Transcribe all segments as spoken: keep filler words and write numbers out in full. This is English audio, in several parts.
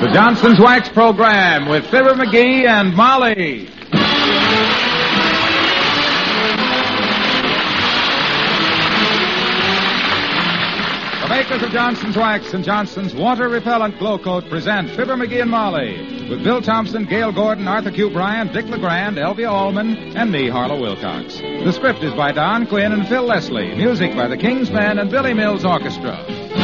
The Johnson's Wax Program with Fibber McGee and Molly. The makers of Johnson's Wax and Johnson's Water Repellent Glow Coat present Fibber McGee and Molly with Bill Thompson, Gail Gordon, Arthur Q. Bryant, Dick LeGrand, Elvia Allman, and me, Harlow Wilcox. The script is by Don Quinn and Phil Leslie. Music by the King's Men and Billy Mills Orchestra.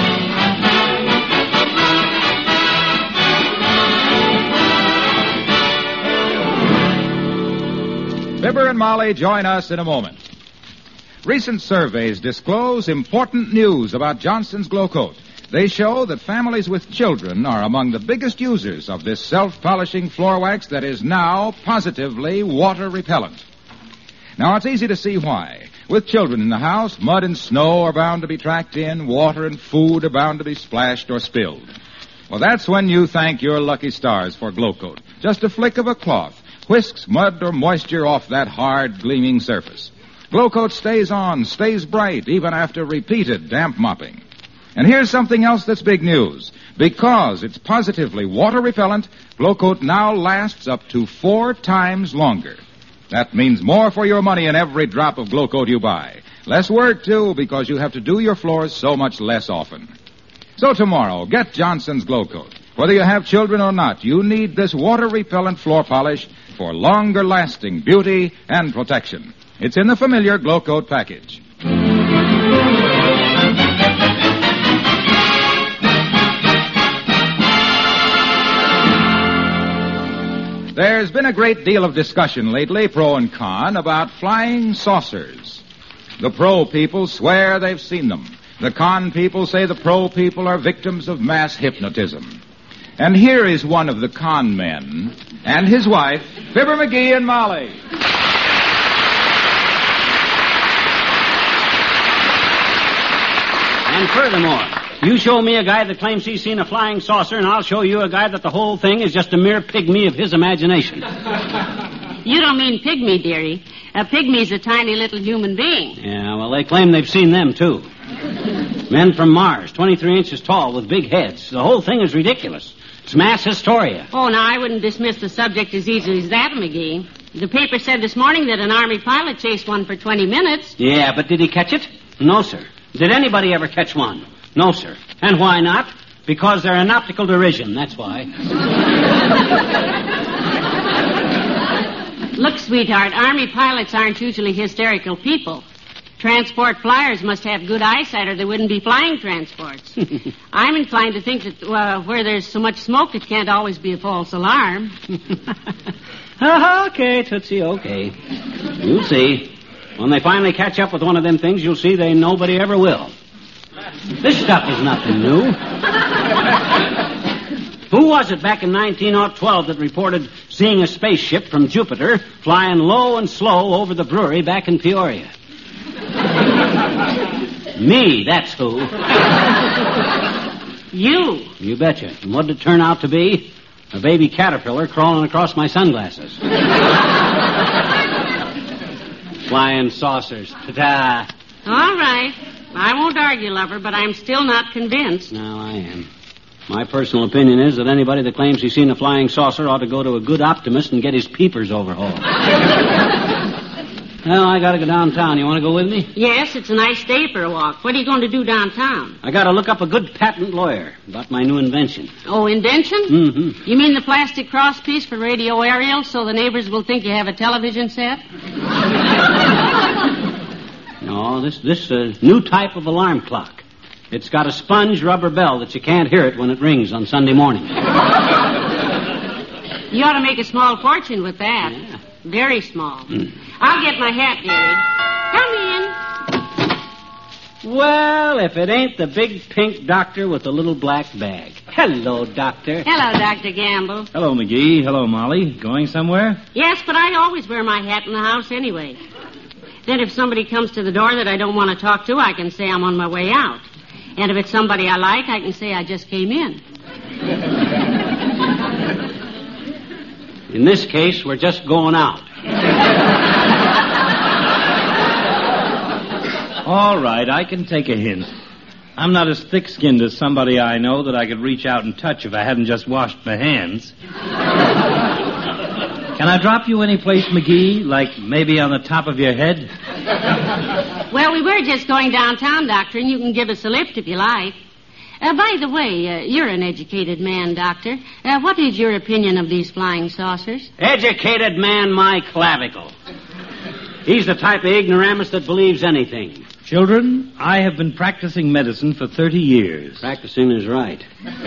Fibber and Molly join us in a moment. Recent surveys disclose important news about Johnson's Glow Coat. They show that families with children are among the biggest users of this self-polishing floor wax that is now positively water repellent. Now, it's easy to see why. With children in the house, mud and snow are bound to be tracked in, water and food are bound to be splashed or spilled. Well, that's when you thank your lucky stars for Glow Coat. Just a flick of a cloth whisks mud or moisture off that hard, gleaming surface. Glow Coat stays on, stays bright, even after repeated damp mopping. And here's something else that's big news. Because it's positively water repellent, Glow Coat now lasts up to four times longer. That means more for your money in every drop of Glow Coat you buy. Less work, too, because you have to do your floors so much less often. So tomorrow, get Johnson's Glow Coat. Whether you have children or not, you need this water-repellent floor polish for longer-lasting beauty and protection. It's in the familiar Glow Coat package. There's been a great deal of discussion lately, pro and con, about flying saucers. The pro people swear they've seen them. The con people say the pro people are victims of mass hypnotism. And here is one of the con men and his wife, Fibber McGee and Molly. And furthermore, you show me a guy that claims he's seen a flying saucer, and I'll show you a guy that the whole thing is just a mere pygmy of his imagination. You don't mean pygmy, dearie. A pygmy's a tiny little human being. Yeah, well, they claim they've seen them, too. Men from Mars, twenty-three inches tall, with big heads. The whole thing is ridiculous. It's mass hysteria. Oh, now, I wouldn't dismiss the subject as easily as that, McGee. The paper said this morning that an Army pilot chased one for twenty minutes. Yeah, but did he catch it? No, sir. Did anybody ever catch one? No, sir. And why not? Because they're an optical derision, that's why. Look, sweetheart, Army pilots aren't usually hysterical people. Transport flyers must have good eyesight or they wouldn't be flying transports. I'm inclined to think that uh, where there's so much smoke, it can't always be a false alarm. Okay, Tootsie, okay. You'll see. When they finally catch up with one of them things, you'll see they nobody ever will. This stuff is nothing new. Who was it back in nineteen twelve that reported seeing a spaceship from Jupiter flying low and slow over the brewery back in Peoria? Me, that's who. You? You betcha. And what did it turn out to be? A baby caterpillar crawling across my sunglasses. Flying saucers. Ta-ta. All right. I won't argue, lover, but I'm still not convinced. No, I am. My personal opinion is that anybody that claims he's seen a flying saucer ought to go to a good optimist and get his peepers overhauled. Well, I gotta go downtown. You want to go with me? Yes, it's a nice day for a walk. What are you going to do downtown? I gotta look up a good patent lawyer about my new invention. Oh, invention? Mm-hmm. You mean the plastic crosspiece for radio aerials so the neighbors will think you have a television set? No, this this uh, new type of alarm clock. It's got a sponge rubber bell that you can't hear it when it rings on Sunday morning. You ought to make a small fortune with that. Yeah. Very small. Mm. I'll get my hat, dearie. Come in. Well, if it ain't the big pink doctor with the little black bag. Hello, doctor. Hello, Doctor Gamble. Hello, McGee. Hello, Molly. Going somewhere? Yes, but I always wear my hat in the house anyway. Then if somebody comes to the door that I don't want to talk to, I can say I'm on my way out. And if it's somebody I like, I can say I just came in. In this case, we're just going out. All right, I can take a hint. I'm not as thick-skinned as somebody I know that I could reach out and touch if I hadn't just washed my hands. Can I drop you any place, McGee? Like maybe on the top of your head? Well, we were just going downtown, Doctor, and you can give us a lift if you like. Uh, by the way, uh, you're an educated man, Doctor. Uh, what is your opinion of these flying saucers? Educated man, my clavicle. He's the type of ignoramus that believes anything. Children, I have been practicing medicine for thirty years. Practicing is right.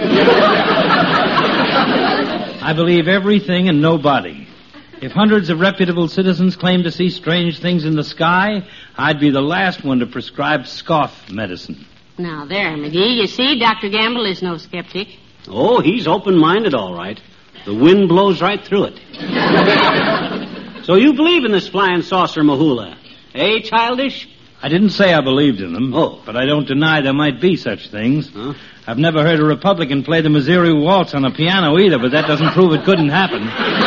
I believe everything and nobody. If hundreds of reputable citizens claim to see strange things in the sky, I'd be the last one to prescribe scoff medicine. Now, there, McGee. You see, Doctor Gamble is no skeptic. Oh, he's open-minded, all right. The wind blows right through it. So you believe in this flying saucer mahula, eh, childish? I didn't say I believed in them. Oh. But I don't deny there might be such things. Huh? I've never heard a Republican play the Missouri Waltz on a piano either, but that doesn't prove it couldn't happen.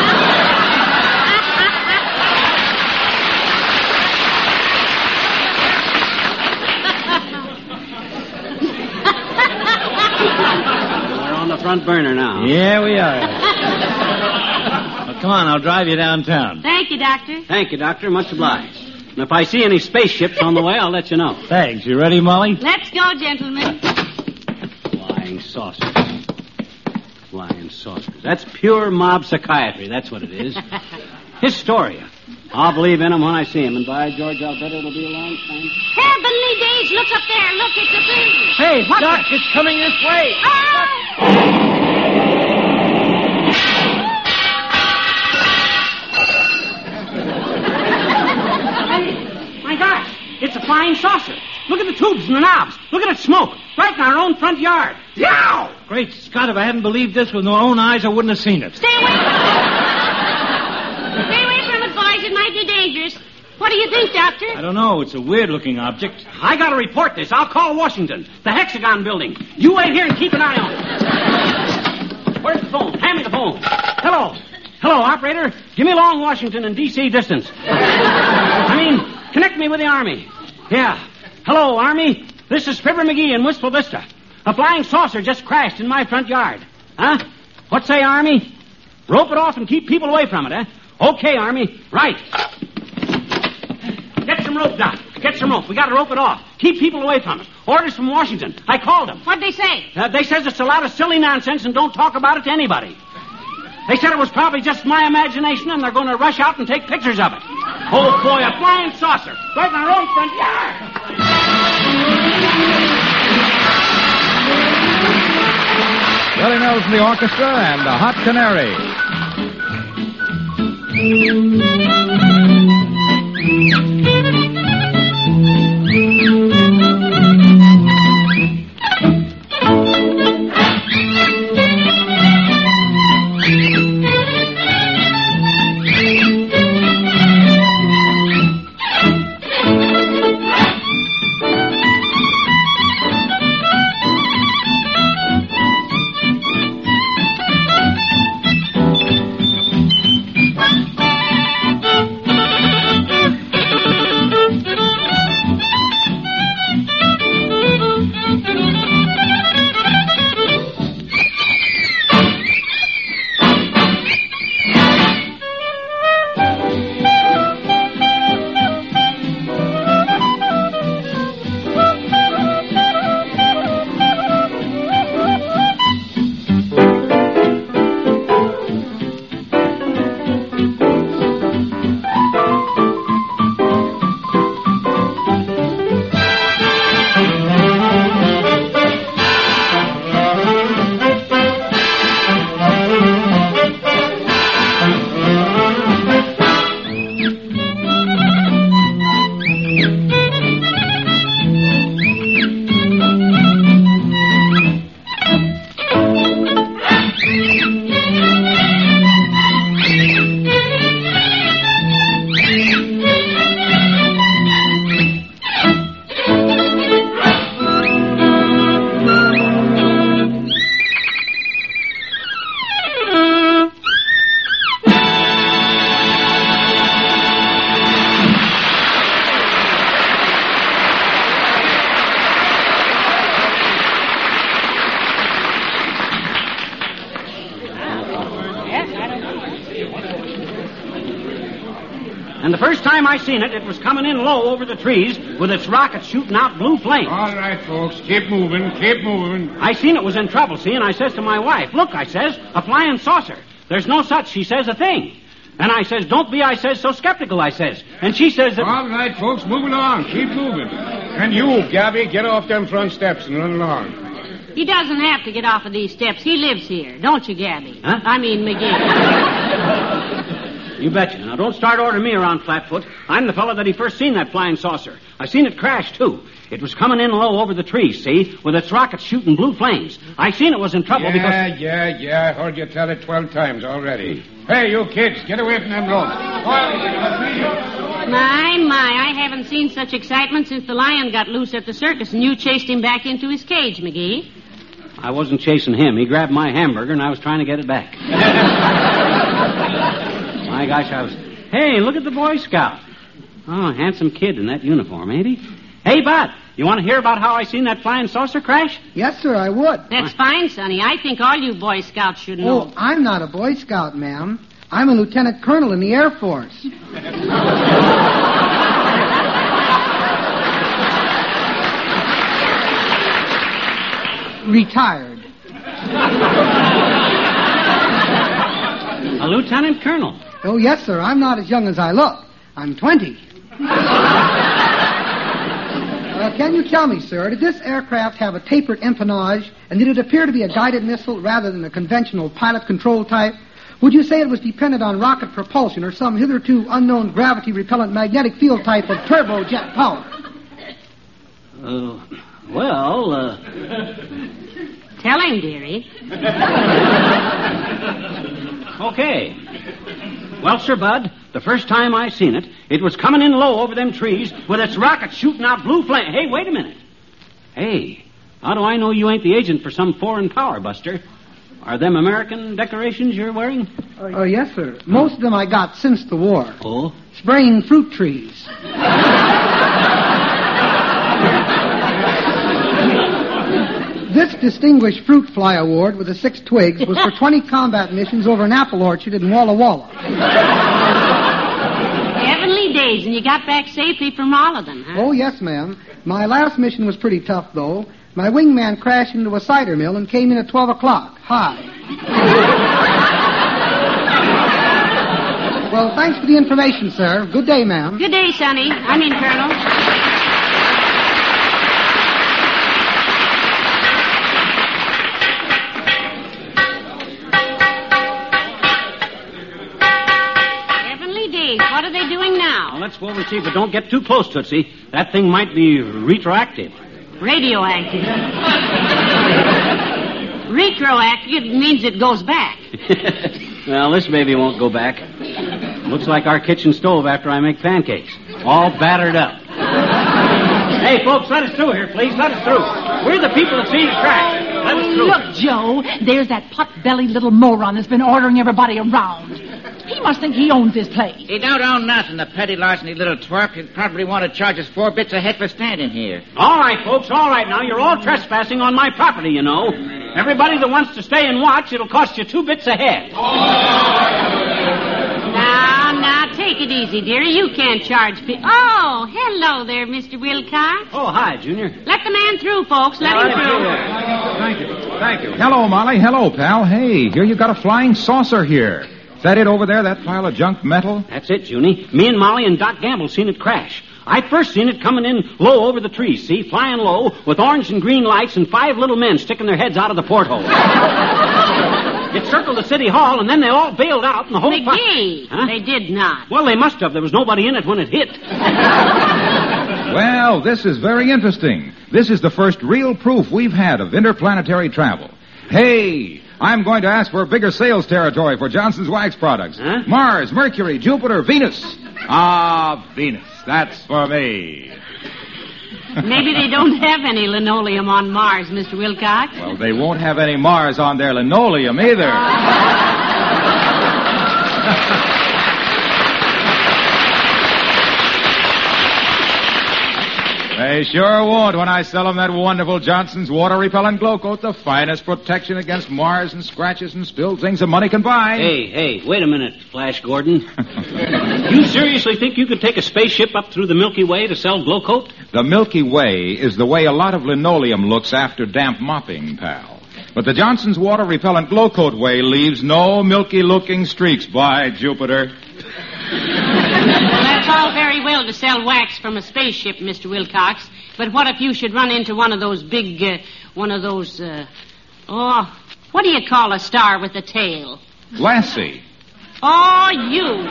We're on the front burner now. Yeah, we are. Well, come on, I'll drive you downtown. Thank you, Doctor. Thank you, Doctor. Much obliged. And if I see any spaceships on the way, I'll let you know. Thanks. You ready, Molly? Let's go, gentlemen. Flying saucers. Flying saucers. That's pure mob psychiatry. That's what it is. Hysteria. I'll believe in them when I see them, and by George, I'll bet it'll be a long time. Heavenly days, look up there. Look, it's a thing. Hey, what Doc, the... it's coming this way. Ah! My gosh, it's a flying saucer. Look at the tubes and the knobs. Look at it smoke. Right in our own front yard. Yow! Great Scott, if I hadn't believed this with my own eyes, I wouldn't have seen it. Stay away from it. Stay away from it, boys. It might be dangerous. What do you think, Doctor? I don't know. It's a weird-looking object. I gotta report this. I'll call Washington. The Hexagon building. You wait here and keep an eye on it. Where's the phone? Hand me the phone. Hello. Hello, operator. Give me long Washington and D C distance. I mean, connect me with the Army. Yeah. Hello, Army. This is Fibber McGee in Wistful Vista. A flying saucer just crashed in my front yard. Huh? What say, Army? Rope it off and keep people away from it, eh? Okay, Army. Right. Get some rope, Doc. Get some rope. We got to rope it off. Keep people away from it. Orders from Washington. I called them. What'd they say? Uh, they says it's a lot of silly nonsense and don't talk about it to anybody. They said it was probably just my imagination and they're going to rush out and take pictures of it. Oh, boy, a flying saucer. Right in our own front yard. Willie Mills and the orchestra and the Hot Canary. And the first time I seen it, it was coming in low over the trees with its rockets shooting out blue flames. All right, folks. Keep moving. Keep moving. I seen it was in trouble, see, and I says to my wife, look, I says, a flying saucer. There's no such, she says, a thing. And I says, don't be, I says, so skeptical, I says. And she says that... All right, folks, move along. Keep moving. And you, Gabby, get off them front steps and run along. He doesn't have to get off of these steps. He lives here. Don't you, Gabby? Huh? I mean, McGee. You betcha. Now, don't start ordering me around, Flatfoot. I'm the fellow that he first seen that flying saucer. I seen it crash, too. It was coming in low over the trees, see, with its rockets shooting blue flames. I seen it was in trouble yeah, because... Yeah, yeah, yeah. I heard you tell it twelve times already. Hey, you kids, get away from them ropes. My, my, I haven't seen such excitement since the lion got loose at the circus and you chased him back into his cage, McGee. I wasn't chasing him. He grabbed my hamburger and I was trying to get it back. My gosh, I was... Hey, look at the Boy Scout. Oh, handsome kid in that uniform, ain't he? Hey, Bud, you want to hear about how I seen that flying saucer crash? Yes, sir, I would. That's fine, Sonny. I think all you Boy Scouts should know. Oh, I'm not a Boy Scout, ma'am. I'm a lieutenant colonel in the Air Force. Retired. A lieutenant colonel? Oh, yes, sir. I'm not as young as I look. I'm twenty. Uh, can you tell me, sir, did this aircraft have a tapered empennage, and did it appear to be a guided missile rather than a conventional pilot control type? Would you say it was dependent on rocket propulsion or some hitherto unknown gravity-repellent magnetic field type of turbojet power? Uh, well, uh... Tell him, dearie. Okay. Well, Sir Bud, the first time I seen it, it was coming in low over them trees with its rockets shooting out blue flame. Hey, wait a minute. Hey, how do I know you ain't the agent for some foreign power, Buster? Are them American decorations you're wearing? Oh, uh, yes, sir. Most of them I got since the war. Oh? Spraying fruit trees. This Distinguished Fruit Fly Award with the six twigs was for twenty combat missions over an apple orchard in Walla Walla. Heavenly days, and you got back safely from all of them, huh? Oh, yes, ma'am. My last mission was pretty tough, though. My wingman crashed into a cider mill and came in at twelve o'clock. Hi. Well, thanks for the information, sir. Good day, ma'am. Good day, Sonny. I mean, Colonel. What are they doing now? Well, let's go over and see, but don't get too close, Tootsie. That thing might be retroactive. Radioactive. Retroactive means it goes back. Well, this baby won't go back. Looks like our kitchen stove after I make pancakes. All battered up. Hey, folks, let us through here, please. Let us through. We're the people that seen it crash. Let us through. Look, Joe, there's that pot-bellied little moron that's been ordering everybody around. He must think he owns this place. He don't own nothing, the petty larceny little twerp. He'd probably want to charge us four bits a head for standing here. All right, folks, all right now. You're all trespassing on my property, you know. Everybody that wants to stay and watch, it'll cost you two bits a head. Now, now, take it easy, dearie. You can't charge people. Oh, hello there, Mister Wilcox. Oh, hi, Junior. Let the man through, folks. Let him through. Thank you. Thank you. Hello, Molly. Hello, pal. Hey, here you got a flying saucer here. Is that it over there, that pile of junk metal? That's it, Junie. Me and Molly and Doc Gamble seen it crash. I first seen it coming in low over the trees, see, flying low, with orange and green lights and five little men sticking their heads out of the porthole. It circled the city hall, and then they all bailed out, and the whole... McGee, huh? They did not. Well, they must have. There was nobody in it when it hit. Well, this is very interesting. This is the first real proof we've had of interplanetary travel. Hey... I'm going to ask for a bigger sales territory for Johnson's Wax products. Huh? Mars, Mercury, Jupiter, Venus. Ah, Venus. That's for me. Maybe they don't have any linoleum on Mars, Mister Wilcox. Well, they won't have any Mars on their linoleum either. They sure won't when I sell them that wonderful Johnson's Water Repellent Glow Coat, the finest protection against mars and scratches and spilled things that money can buy. Hey, hey, wait a minute, Flash Gordon. You seriously think you could take a spaceship up through the Milky Way to sell Glow Coat? The Milky Way is the way a lot of linoleum looks after damp mopping, pal. But the Johnson's Water Repellent Glow Coat way leaves no milky-looking streaks, by Jupiter. Well, that's all very well to sell wax from a spaceship, Mister Wilcox. But what if you should run into one of those big, uh, one of those, uh, oh, what do you call a star with a tail? Lassie. Oh, you.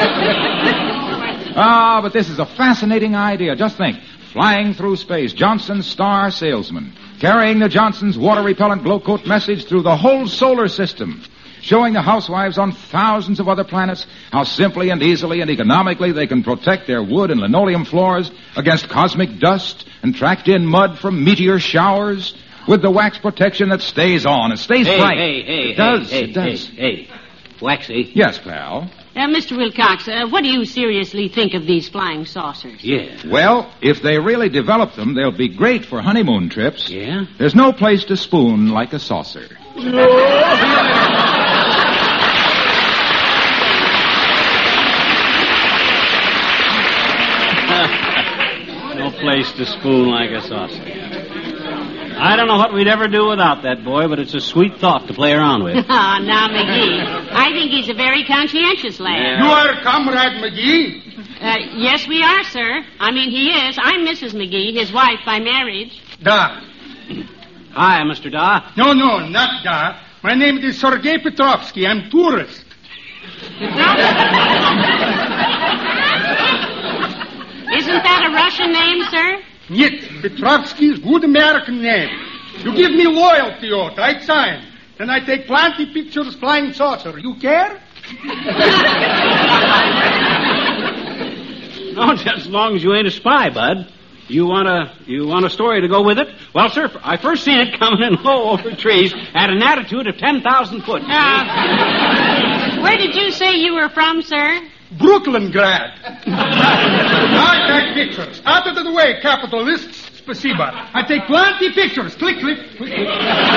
Ah, but this is a fascinating idea. Just think. Flying through space, Johnson's star salesman, carrying the Johnson's Water Repellent Glow Coat message through the whole solar system, showing the housewives on thousands of other planets how simply and easily and economically they can protect their wood and linoleum floors against cosmic dust and tracked-in mud from meteor showers with the wax protection that stays on. It stays hey, bright. Hey, hey, it does. Hey, it does. Hey, hey, Waxy. Yes, pal. Uh, Mister Wilcox, uh, what do you seriously think of these flying saucers? Yeah. Well, if they really develop them, they'll be great for honeymoon trips. Yeah? There's no place to spoon like a saucer. No place to spoon like a saucer. I don't know what we'd ever do without that boy, but it's a sweet thought to play around with. Oh, now, McGee, I think he's a very conscientious lad. Yeah. You are Comrade McGee? Uh, yes, we are, sir. I mean, he is. I'm Missus McGee, his wife by marriage. Da. Hi, Mister Da. No, no, not Da. My name is Sergei Petrovsky. I'm tourist. Isn't that a Russian name, sir? Нет, Petrovsky is good American name. You give me loyalty oath, I sign. Then I take plenty pictures flying saucer. You care? No, just as long as you ain't a spy, Bud. You want a you want a story to go with it? Well, sir, I first seen it coming in low over trees at an altitude of ten thousand foot. Uh, where did you say you were from, sir? Brooklyn grad. I take pictures. Out of the way, capitalists. Spasiba. I take plenty pictures. Click, click, click, click.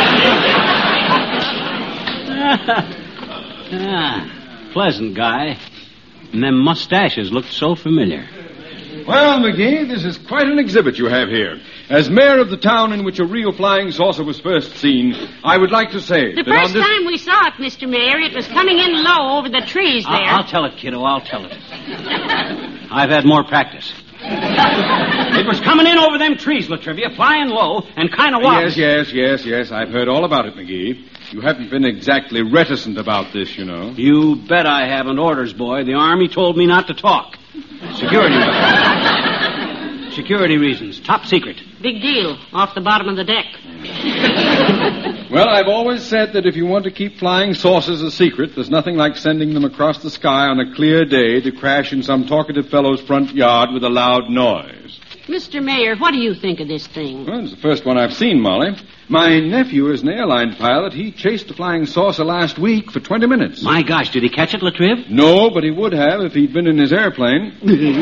Ah, pleasant guy. And them mustaches looked so familiar. Well, McGee, this is quite an exhibit you have here. As mayor of the town in which a real flying saucer was first seen, I would like to say The that first on this... time we saw it, Mister Mayor, it was coming in low over the trees there. I'll, I'll tell it, kiddo. I'll tell it. I've had more practice. It was coming in over them trees, Latrivia, flying low and kind of wobbly. Yes, yes, yes, yes. I've heard all about it, McGee. You haven't been exactly reticent about this, you know. You bet I haven't. Orders, boy. The Army told me not to talk. Security reasons. Security reasons. Top secret. Big deal. Off the bottom of the deck. Well, I've always said that if you want to keep flying saucers a secret, there's nothing like sending them across the sky on a clear day to crash in some talkative fellow's front yard with a loud noise. Mister Mayor, what do you think of this thing? Well, it's the first one I've seen, Molly. My nephew is an airline pilot. He chased a flying saucer last week for twenty minutes. My gosh, did he catch it, Latriv? No, but he would have if he'd been in his airplane.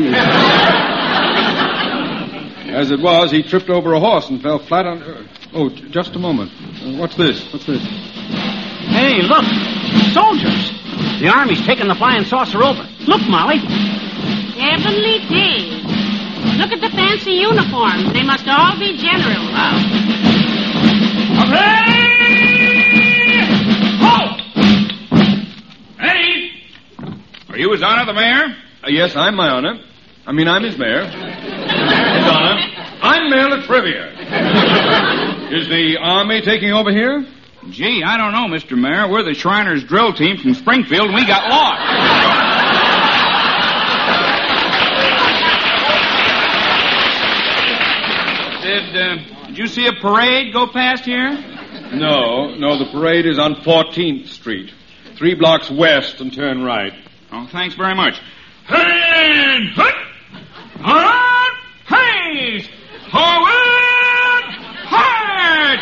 As it was, he tripped over a horse and fell flat on... Uh, oh, j- just a moment. Uh, what's this? What's this? Hey, look. Soldiers. The Army's taking the flying saucer over. Look, Molly. Heavenly days. Look at the fancy uniforms. They must all be generals. Wow. Halt! Hey! Are you his honor, the mayor? Uh, yes, I'm my honor. I mean, I'm his mayor. His honor. I'm Mayor Latrivia. Is the Army taking over here? Gee, I don't know, Mister Mayor. We're the Shriners drill team from Springfield, and we got lost. Did, uh, did you see a parade go past here? No, no, the parade is on fourteenth Street. Three blocks west and turn right. Oh, thanks very much. Hand, hut! Hard, haze! Forward, hard!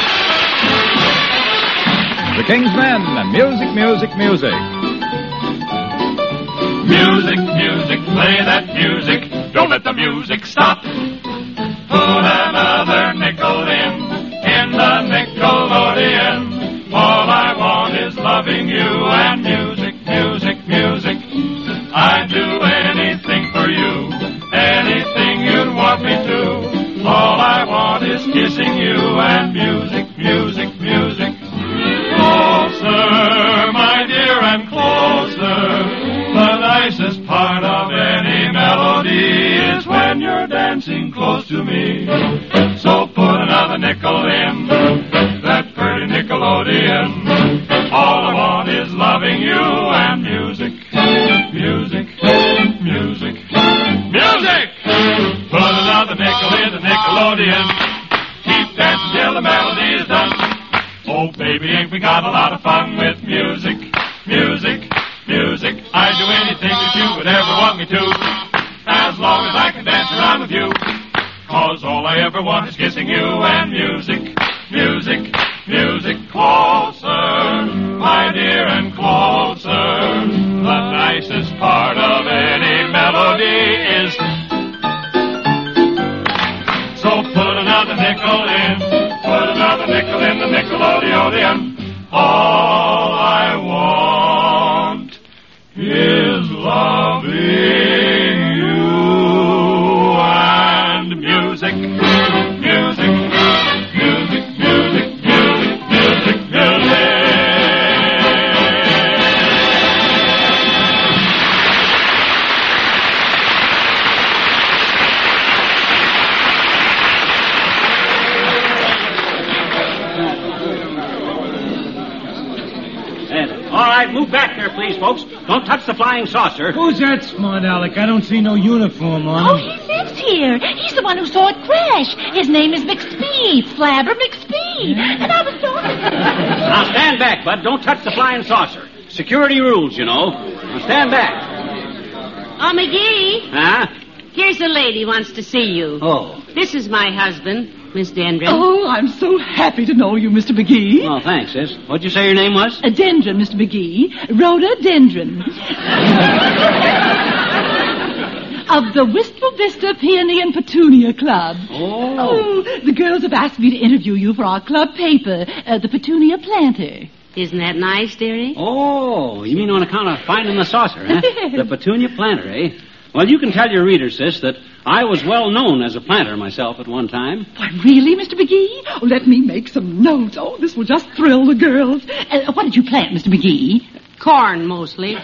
The King's Men and music, music, music. Music, music, play that music. Don't let the music stop. Put another nickel in, in the Nickelodeon. All I want is loving you and music, music, music. I'd do anything for you, anything you'd want me to. All I want is kissing you and music, music, music. Closer, my dear, and closer. The nicest part of any melody is when you're dancing close to me. So put another nickel in that pretty Nickelodeon. All I want is loving you and music, music, music, music. Put another nickel in the Nickelodeon. Keep dancing till the melody is done. Oh, baby, ain't we got a lot of fun with music, music, music. I'd do anything that you would ever want me to, as long as I can dance around with you. Cause all I ever want is kissing you and music, music, music. Closer, my dear, and closer. The nicest part of any melody is. So put another nickel in, put another nickel in the Nickelodeon. All I want is loving you and music, music, music, music, music, music, music. All right, move back there, please, folks. Don't touch the flying saucer. Who's that smart aleck? I don't see no uniform on Oh, him. he lives here. He's the one who saw it crash. His name is McSpeed, Flabber McSpeed. And I was talking. Now stand back, Bud. Don't touch the flying saucer. Security rules, you know. Now stand back. Oh, McGee, Huh? here's a lady wants to see you. Oh. This is my husband, Miss Dendron. Oh, I'm so happy to know you, Mister McGee. Oh, thanks, sis. What'd you say your name was? A dendron, Mister McGee. Rhododendron. Of the Wistful Vista Peony and Petunia Club. Oh. Oh, the girls have asked me to interview you for our club paper, uh, the Petunia Planter. Isn't that nice, dearie? Oh, you mean on account of finding the saucer, huh? The Petunia planter, eh? Well, you can tell your readers, sis, that I was well known as a planter myself at one time. Why, really, Mister McGee? Oh, let me make some notes. Oh, this will just thrill the girls. Uh, what did you plant, Mister McGee? Corn, mostly.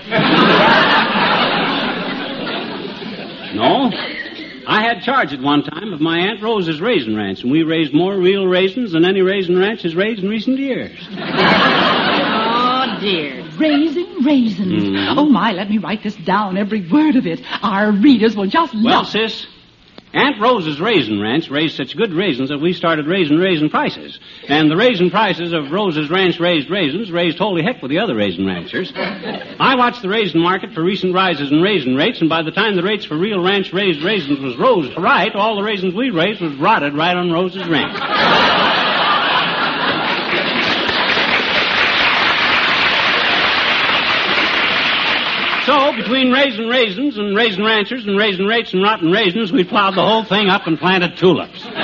No. I had charge at one time of my Aunt Rose's raisin ranch, and we raised more real raisins than any raisin ranch has raised in recent years. Oh, dear. Raisin, raisins. Mm. Oh, my, let me write this down, every word of it. Our readers will just Well, love it. sis, Aunt Rose's raisin ranch raised such good raisins that we started raising raisin prices. And the raisin prices of Rose's ranch raised raisins raised holy heck with the other raisin ranchers. I watched the raisin market for recent rises in raisin rates, and by the time the rates for real ranch raised raisins was rose right, all the raisins we raised was rotted right on Rose's ranch. So, between raisin raisins and raisin ranchers and raisin rates and rotten raisins, we plowed the whole thing up and planted tulips. Did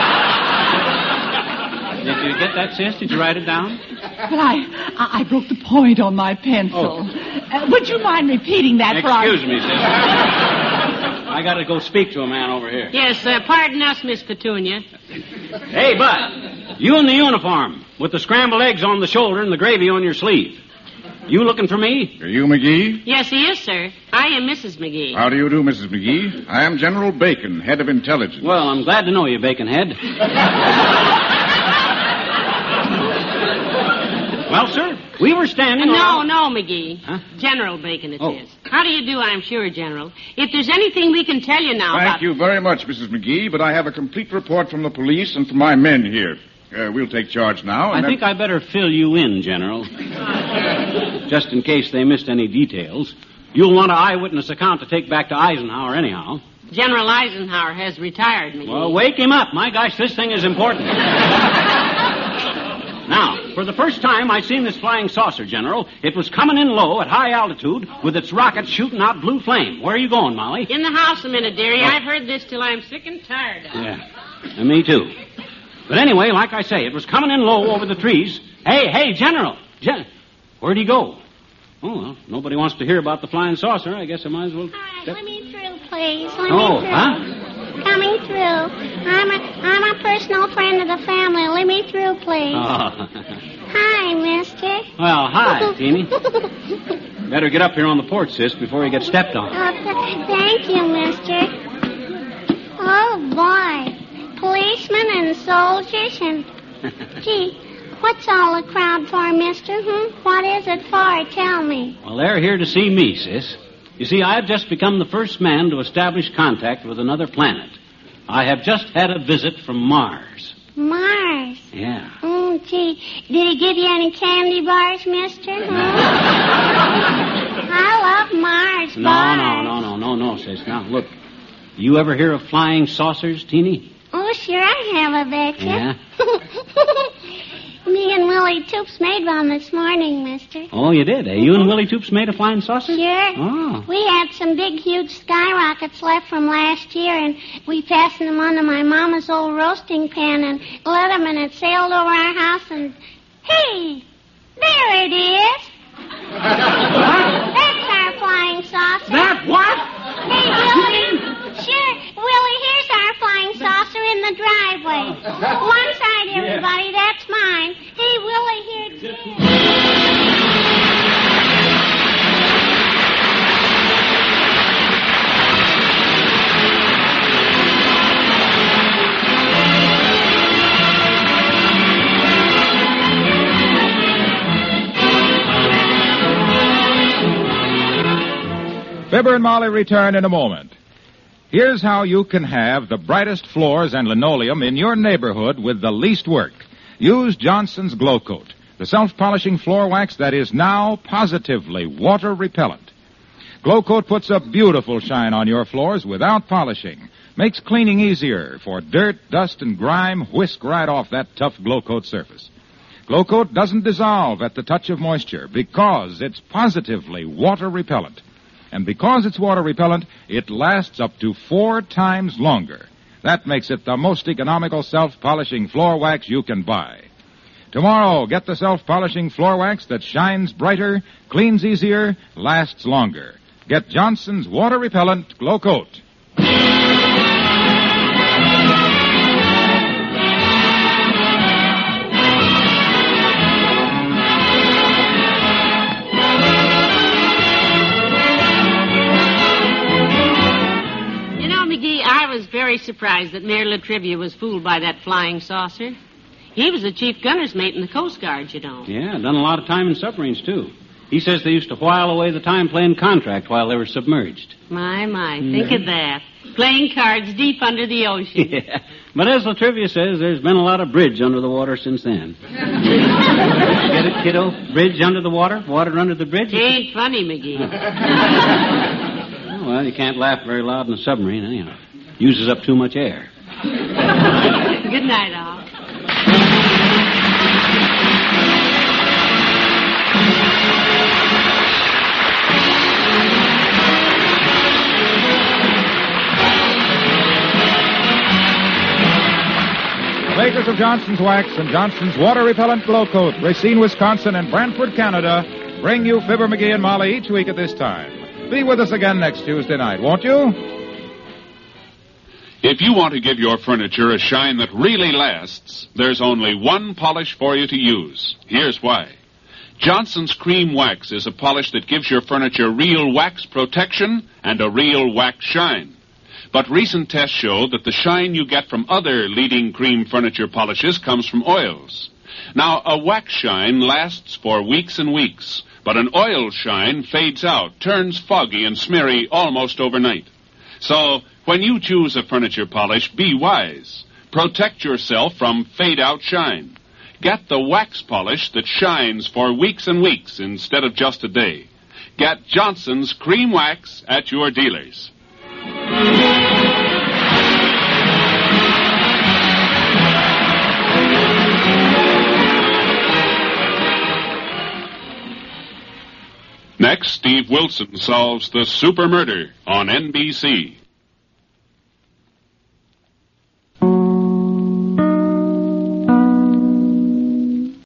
you get that, sis? Did you write it down? But I, I, I broke the point on my pencil. Oh. Uh, would you mind repeating that for our... Excuse me, sis. I gotta go speak to a man over here. Yes, uh, pardon us, Miss Petunia. Hey, Bud, you in the uniform, with the scrambled eggs on the shoulder and the gravy on your sleeve. You looking for me? Are you McGee? Yes, he is, sir. I am Missus McGee. How do you do, Missus McGee? I am General Bacon, head of intelligence. Well, I'm glad to know you, Baconhead. Well, sir, we were standing No, on... no, McGee. Huh? General Bacon it is. Oh. How do you do, I'm sure, General? If there's anything we can tell you now Thank about... you very much, Missus McGee, but I have a complete report from the police and from my men here. Uh, we'll take charge now. I And think I better fill you in, General. Just in case they missed any details. You'll want an eyewitness account to take back to Eisenhower anyhow. General Eisenhower has retired, McGee. Well, wake him up. My gosh, this thing is important. Now, For the first time I seen this flying saucer, General. It was coming in low at high altitude with its rockets shooting out blue flame. Where are you going, Molly? In the house a minute, dearie. Oh. I've heard this till I'm sick and tired of it. Yeah, and me too. But anyway, like I say, it was coming in low over the trees. Hey, hey, General. Gen- Where'd he go? Oh, well, nobody wants to hear about the flying saucer. I guess I might as well... All right, let me through, please. Let oh, me through. huh? Coming through. I'm a, I'm a personal friend of the family. Let me through, please. Oh. Hi, mister. Well, hi, Teeny. Better get up here on the porch, sis, before you get stepped on. Oh, th- thank you, mister. Oh, boy. Policemen and soldiers and... Gee, what's all the crowd for, mister? Hmm? What is it for? Tell me. Well, they're here to see me, sis. You see, I've just become the first man to establish contact with another planet. I have just had a visit from Mars. Mars? Yeah. Oh, gee. Did he give you any candy bars, mister? Hmm? I love Mars No, bars. no, no, no, no, no, sis. Now, look. You ever hear of flying saucers, Teeny? Oh, sure I have, I bet you. Yeah? Me and Willie Toops made one this morning, mister. Oh, you did, eh? You and Willie Toops made a flying saucer? Sure. Oh. We had some big, huge skyrockets left from last year, and we fastened them onto my mama's old roasting pan and lit them, and it sailed over our house, and hey, there it is. That's our flying saucer. That what? Hey, Willie. Sure. Willie, here's our flying saucer in the driveway. One side, everybody. That's mine. Hey, Willie, here too. Fibber and Molly return in a moment. Here's how you can have the brightest floors and linoleum in your neighborhood with the least work. Use Johnson's Glow Coat, the self-polishing floor wax that is now positively water repellent. Glow Coat puts a beautiful shine on your floors without polishing, makes cleaning easier, for dirt, dust, and grime whisk right off that tough Glow Coat surface. Glow Coat doesn't dissolve at the touch of moisture because it's positively water repellent. And because it's water repellent, it lasts up to four times longer. That makes it the most economical self-polishing floor wax you can buy. Tomorrow, get the self-polishing floor wax that shines brighter, cleans easier, lasts longer. Get Johnson's water repellent Glow Coat. I was very surprised that Mayor Latrivia was fooled by that flying saucer. He was the chief gunner's mate in the Coast Guard, you know. Yeah, done a lot of time in submarines, too. He says they used to while away the time playing contract while they were submerged. My, my, think of that. Playing cards deep under the ocean. Yeah, but as Latrivia says, there's been a lot of bridge under the water since then. Get it, kiddo? Bridge under the water? Water under the bridge? Ain't funny, McGee. Well, you can't laugh very loud in a submarine, anyhow. Uses up too much air. Good night, all. Makers of Johnson's Wax and Johnson's Water Repellent Glow Coat, Racine, Wisconsin, and Brantford, Canada, bring you Fibber, McGee, and Molly each week at this time. Be with us again next Tuesday night, won't you? If you want to give your furniture a shine that really lasts, there's only one polish for you to use. Here's why. Johnson's Cream Wax is a polish that gives your furniture real wax protection and a real wax shine. But recent tests show that the shine you get from other leading cream furniture polishes comes from oils. Now, a wax shine lasts for weeks and weeks, but an oil shine fades out, turns foggy and smeary almost overnight. So, when you choose a furniture polish, be wise. Protect yourself from fade-out shine. Get the wax polish that shines for weeks and weeks instead of just a day. Get Johnson's Cream Wax at your dealers. Next, Steve Wilson solves the super murder on N B C.